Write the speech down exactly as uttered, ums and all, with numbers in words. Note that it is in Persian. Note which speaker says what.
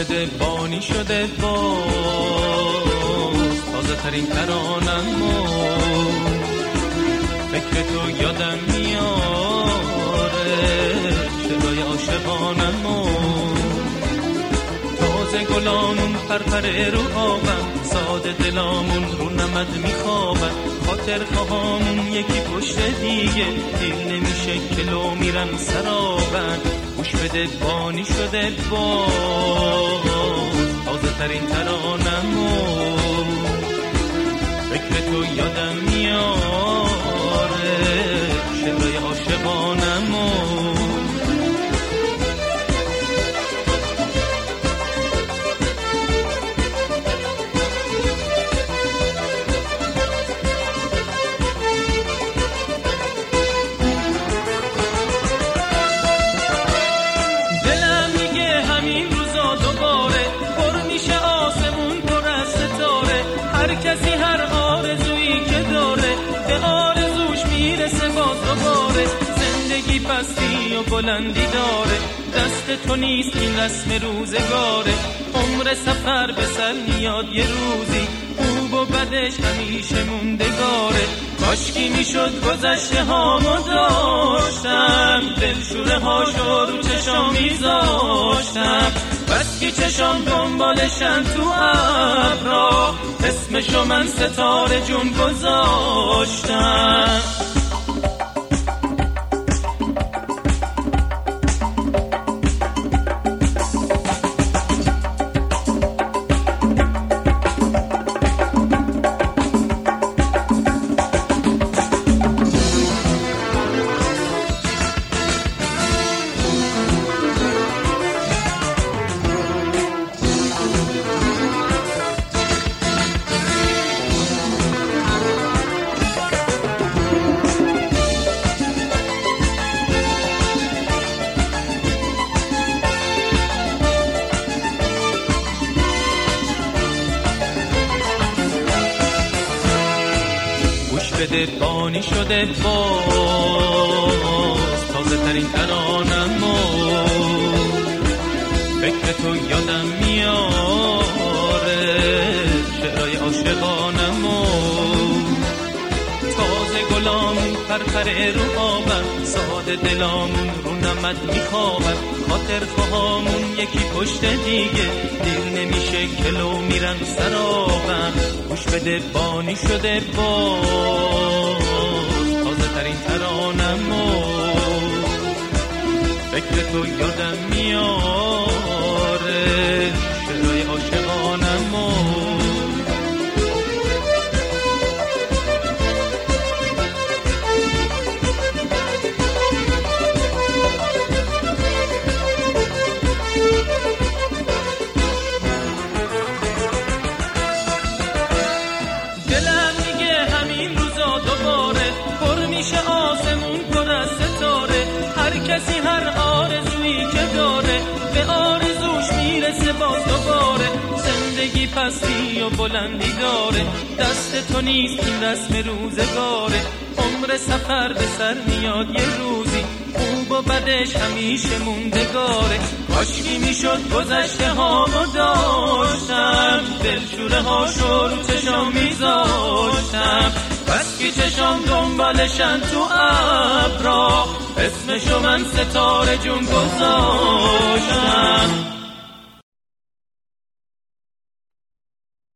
Speaker 1: بده بانی شده باز تازه ترین ترانمو، فکر تو یادم میاره شعرهای عاشقانمو. تازه گلامون پرپره رو آبم، ساده دلامون رو نمد میخوابن، خاطر خواهامون یکی پشت دیگه، دل نمیشه کلو میرن سرابن. گوش بده بانی شده باز تازه ترین ترانمو، فکر تو یادم میاره شعرهای عاشقانمو. کسی هر آرزویی که داره به آرزوش میرسه باز دوباره. زندگی پستی و بلندی داره، دست تو نیست این رسم روزگاره. عمر سفر به سر میاد یه روزی، خوب و بدش همیشه موندگاره. کاشکی میشد گذشته هامو داشتم، دلشوره هاشو رو چشام میذاشتم. بس که چشام دنبالشن تو ابرا، اسمشو من ستاره جون گذاشتم. بده بانی شده باز تازه ترین ترانمو، فکر تو یادم میاره شعرهای عاشقانمو. تازه گلامون پرپره رو آبم، ساده دلامون رو نمد میخوابم. خاطر خواهامون یکی پشت دیگه، دل نمیشه کلو میرن سرابم. گوش بده بانی شده باز تازه ترین ترانمو، فکر تو یادم میاره شعرهای عاشقانمو. دلم میگه همین روزا دوباره پر میشه آسمون پر از ستاره. هر کسی هر آرزویی که داره به آرزوش میرسه باز دوباره. زندگی پستی و بلندی داره، دست تو نیست این رسم روزگاره. عمر سفر به سر میاد یه روزی، خوب و بدش همیشه موندگاره. کاشکی میشد گذشته هامو داشتم، دلشوره هاشو رو چشام میذاشتم. بس که چشام دنبالشن تو ابرا، اسمشو من ستاره جون گذاشتم.